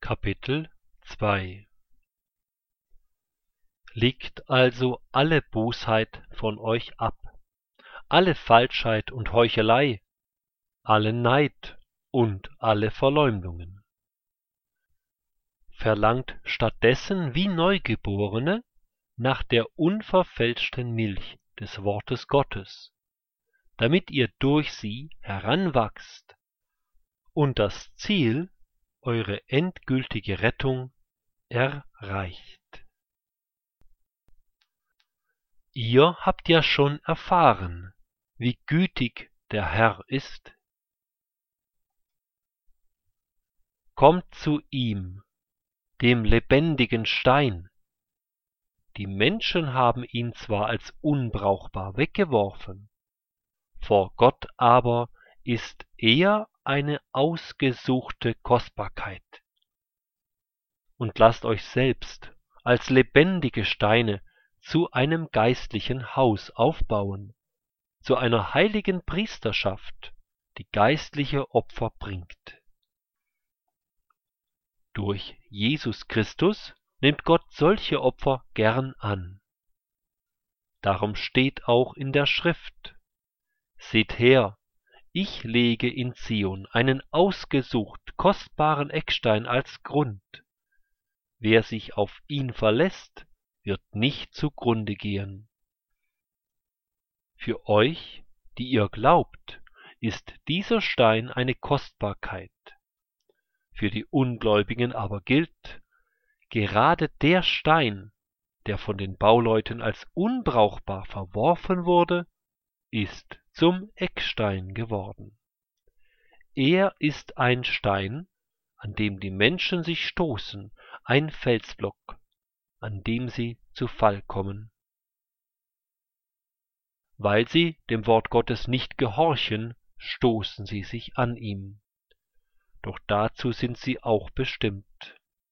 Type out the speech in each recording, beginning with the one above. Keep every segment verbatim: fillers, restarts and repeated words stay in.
Kapitel zwei Legt also alle Bosheit von euch ab, alle Falschheit und Heuchelei, allen Neid und alle Verleumdungen. Verlangt stattdessen wie Neugeborene nach der unverfälschten Milch des Wortes Gottes, damit ihr durch sie heranwachst und das Ziel, eure endgültige Rettung, erreicht. Ihr habt ja schon erfahren, wie gütig der Herr ist. Kommt zu ihm, dem lebendigen Stein. Die Menschen haben ihn zwar als unbrauchbar weggeworfen, vor Gott aber ist er eine ausgesuchte Kostbarkeit. Und lasst euch selbst als lebendige Steine zu einem geistlichen Haus aufbauen, zu einer heiligen Priesterschaft, die geistliche Opfer bringt. Durch Jesus Christus nimmt Gott solche Opfer gern an. Darum steht auch in der Schrift: Seht her, ich lege in Zion einen ausgesucht kostbaren Eckstein als Grund. Wer sich auf ihn verlässt, wird nicht zugrunde gehen. Für euch, die ihr glaubt, ist dieser Stein eine Kostbarkeit. Für die Ungläubigen aber gilt, gerade der Stein, der von den Bauleuten als unbrauchbar verworfen wurde, ist zum Eckstein geworden. Er ist ein Stein, an dem die Menschen sich stoßen, ein Felsblock, an dem sie zu Fall kommen. Weil sie dem Wort Gottes nicht gehorchen, stoßen sie sich an ihm. Doch dazu sind sie auch bestimmt.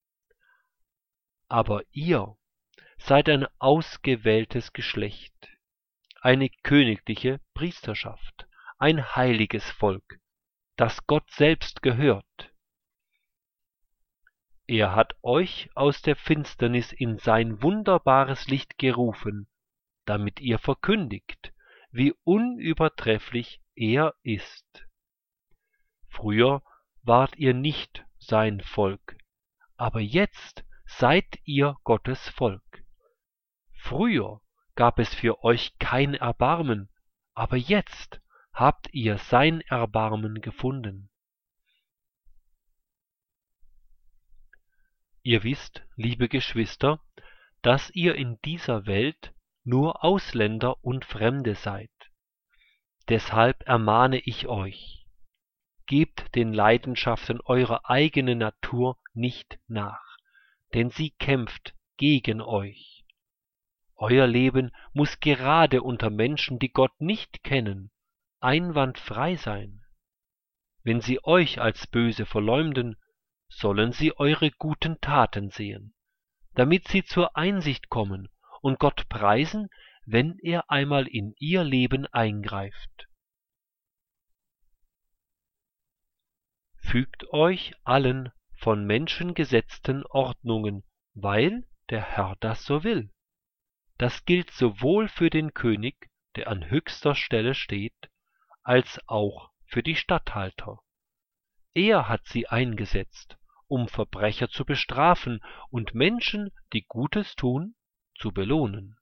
Aber ihr seid ein ausgewähltes Geschlecht, eine königliche Priesterschaft, ein heiliges Volk, das Gott selbst gehört. Er hat euch aus der Finsternis in sein wunderbares Licht gerufen, damit ihr verkündigt, wie unübertrefflich er ist. Früher wart ihr nicht sein Volk, aber jetzt seid ihr Gottes Volk. Früher gab es für euch kein Erbarmen, aber jetzt habt ihr sein Erbarmen gefunden. Ihr wisst, liebe Geschwister, dass ihr in dieser Welt nur Ausländer und Fremde seid. Deshalb ermahne ich euch: Gebt den Leidenschaften eurer eigenen Natur nicht nach, denn sie kämpft gegen euch. Euer Leben muss gerade unter Menschen, die Gott nicht kennen, einwandfrei sein. Wenn sie euch als böse verleumden, sollen sie eure guten Taten sehen, damit sie zur Einsicht kommen und Gott preisen, wenn er einmal in ihr Leben eingreift. Fügt euch allen von Menschen gesetzten Ordnungen, weil der Herr das so will. Das gilt sowohl für den König, der an höchster Stelle steht, als auch für die Statthalter. Er hat sie eingesetzt, um Verbrecher zu bestrafen und Menschen, die Gutes tun, zu belohnen.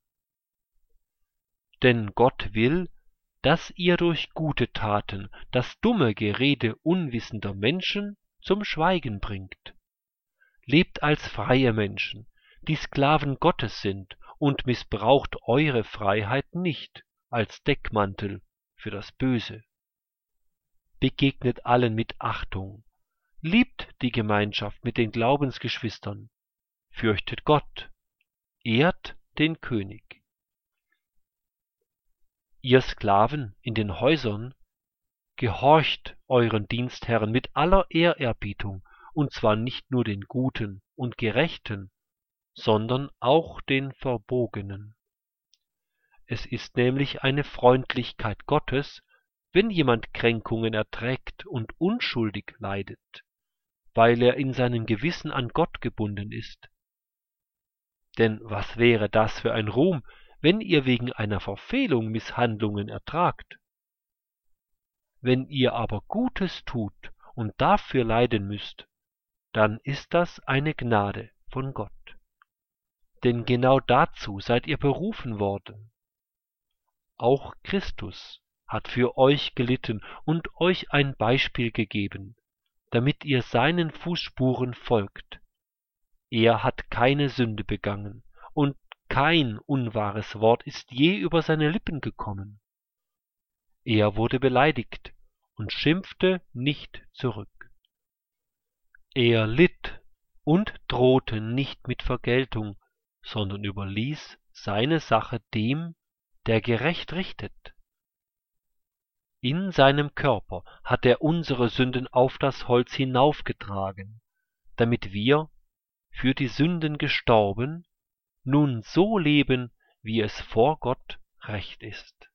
Denn Gott will, dass ihr durch gute Taten das dumme Gerede unwissender Menschen zum Schweigen bringt. Lebt als freie Menschen, die Sklaven Gottes sind, und missbraucht eure Freiheit nicht als Deckmantel für das Böse. Begegnet allen mit Achtung, liebt die Gemeinschaft mit den Glaubensgeschwistern, fürchtet Gott, ehrt den König. Ihr Sklaven in den Häusern, gehorcht euren Dienstherren mit aller Ehrerbietung, und zwar nicht nur den Guten und Gerechten, sondern auch den Verbogenen. Es ist nämlich eine Freundlichkeit Gottes, wenn jemand Kränkungen erträgt und unschuldig leidet. weil er in seinem Gewissen an Gott gebunden ist. Denn was wäre das für ein Ruhm, wenn ihr wegen einer Verfehlung Misshandlungen ertragt? Wenn ihr aber Gutes tut und dafür leiden müsst, dann ist das eine Gnade von Gott. Denn genau dazu seid ihr berufen worden. Auch Christus hat für euch gelitten und euch ein Beispiel gegeben, damit ihr seinen Fußspuren folgt. Er hat keine Sünde begangen, und kein unwahres Wort ist je über seine Lippen gekommen. Er wurde beleidigt und schimpfte nicht zurück. Er litt und drohte nicht mit Vergeltung, sondern überließ seine Sache dem, der gerecht richtet. In seinem Körper hat er unsere Sünden auf das Holz hinaufgetragen, damit wir, für die Sünden gestorben, nun so leben, wie es vor Gott recht ist.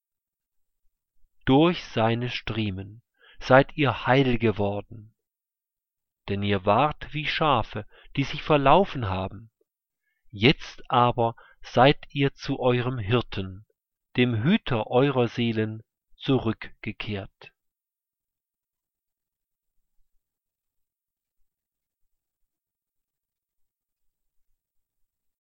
Durch seine Striemen seid ihr heil geworden, denn ihr wart wie Schafe, die sich verlaufen haben. Jetzt aber seid ihr zu eurem Hirten, dem Hüter eurer Seelen, zurückgekehrt.